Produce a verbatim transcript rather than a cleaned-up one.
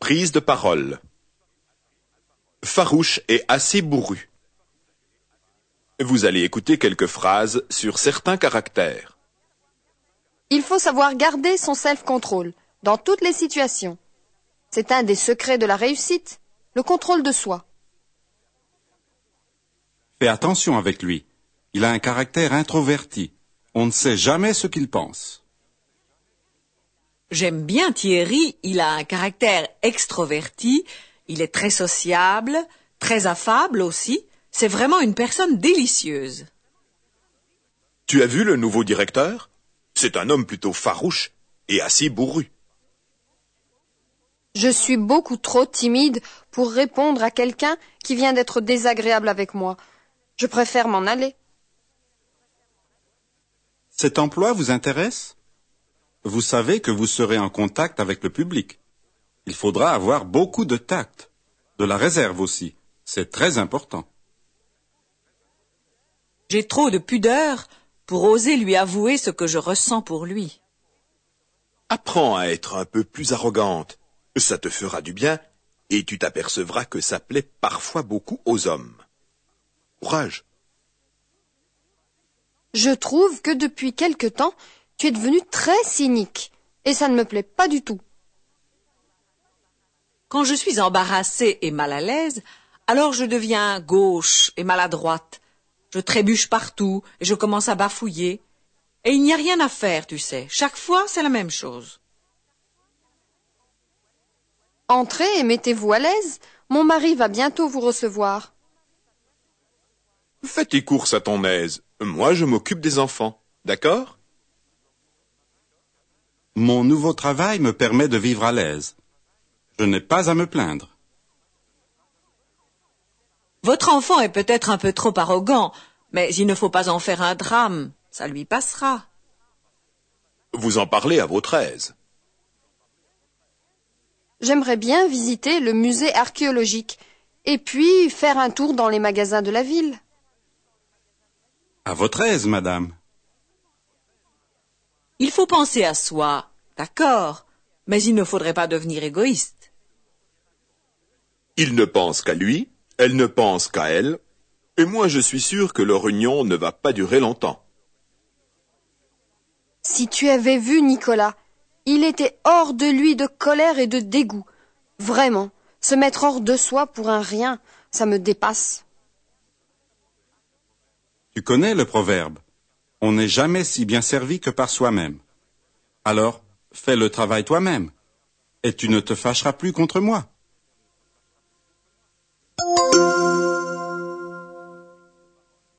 Prise de parole. Farouche et assez bourru. Vous allez écouter quelques phrases sur certains caractères. Il faut savoir garder son self-control dans toutes les situations. C'est un des secrets de la réussite, le contrôle de soi. Fais attention avec lui. Il a un caractère introverti. On ne sait jamais ce qu'il pense. J'aime bien Thierry, il a un caractère extroverti, il est très sociable, très affable aussi. C'est vraiment une personne délicieuse. Tu as vu le nouveau directeur? C'est un homme plutôt farouche et assez bourru. Je suis beaucoup trop timide pour répondre à quelqu'un qui vient d'être désagréable avec moi. Je préfère m'en aller. Cet emploi vous intéresse? Vous savez que vous serez en contact avec le public. Il faudra avoir beaucoup de tact, de la réserve aussi. C'est très important. J'ai trop de pudeur pour oser lui avouer ce que je ressens pour lui. Apprends à être un peu plus arrogante. Ça te fera du bien et tu t'apercevras que ça plaît parfois beaucoup aux hommes. Courage. Je trouve que depuis quelque temps, tu es devenu très cynique et ça ne me plaît pas du tout. Quand je suis embarrassée et mal à l'aise, alors je deviens gauche et maladroite. Je trébuche partout et je commence à bafouiller. Et il n'y a rien à faire, tu sais. Chaque fois, c'est la même chose. Entrez et mettez-vous à l'aise. Mon mari va bientôt vous recevoir. Fais tes courses à ton aise. Moi, je m'occupe des enfants. D'accord? Mon nouveau travail me permet de vivre à l'aise. Je n'ai pas à me plaindre. Votre enfant est peut-être un peu trop arrogant, mais il ne faut pas en faire un drame. Ça lui passera. Vous en parlez à votre aise. J'aimerais bien visiter le musée archéologique et puis faire un tour dans les magasins de la ville. À votre aise, madame. Il faut penser à soi, d'accord, mais il ne faudrait pas devenir égoïste. Il ne pense qu'à lui, elle ne pense qu'à elle, et moi je suis sûr que leur union ne va pas durer longtemps. Si tu avais vu Nicolas, il était hors de lui de colère et de dégoût. Vraiment, se mettre hors de soi pour un rien, ça me dépasse. Tu connais le proverbe. On n'est jamais si bien servi que par soi-même. Alors, fais le travail toi-même, et tu ne te fâcheras plus contre moi.